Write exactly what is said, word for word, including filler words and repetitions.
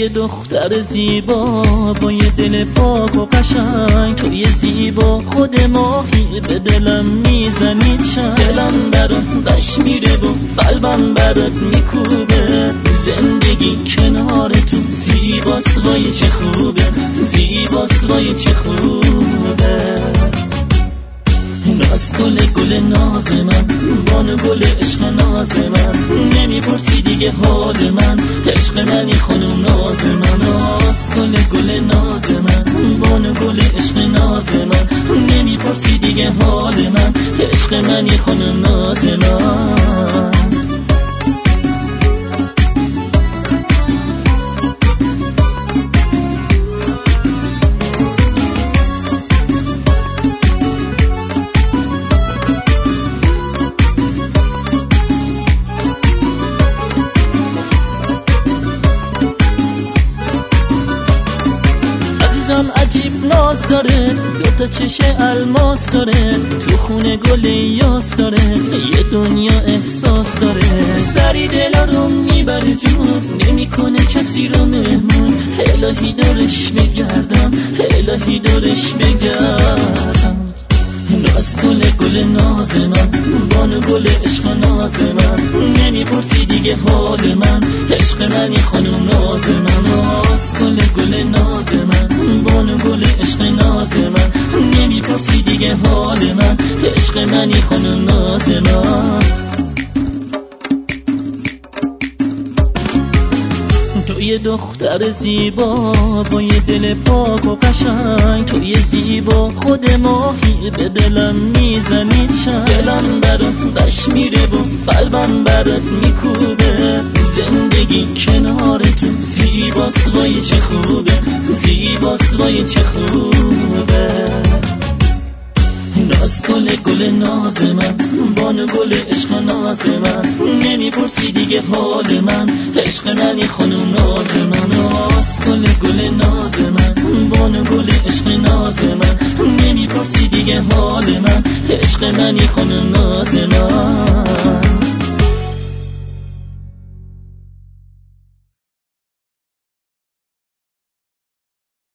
یه دختر زیبا با یه دل پاک و قشنگ، تو یه زیبا خود ماهی به دلم میزنی چند. دلم برات قش میره و قلبم برات میکوبه، زندگی کنار تو زیباست وای چه خوبه، زیباست وای چه خوبه. راست گل گل ناز من، بانو گل عشق ناز من، نمیپرسی دیگه حال من، عشق منی خانم ناز من. راست گل گل ناز من، بانو گل عشق ناز من، نمیپرسی دیگه حال من، عشق منی خانم ناز من. عجیب ناز داره، دوتا چشم الماس داره، تو خونه گل یاس داره، یه دنیا احساس داره. سری دلا رو میبره جون، نمیکنه کسی رو مهمون. الهی دارش بگردم، الهی دارش بگردم. راست گل گل ناز من، بانو گل عشق ناز من، نمیپرسی دیگه حال من، عشق منی خانم ناز من. راست گل گل ناز من، بانو گل عشق ناز من، نمیپرسی دیگه حال من، عشق منی خانم ناز من. تو یه دختر زیبا با یه دل پاک و قشنگ، تو یه زیبا خود ماهی به دلم میزنی چند. دلم برات قش میره و قلبم برات میکوبه، زندگی کنار تو زیباست وای چه خوبه، زیباست وای چه خوبه. راست گل گل ناز من، بانو گل عشق ناز من، نمیپرسی دیگه حال من، عشق منی خانم ناز من. راست گل گل ناز من، بانو گل عشق ناز من، نمیپرسی دیگه حال من، عشق منی خانم ناز من.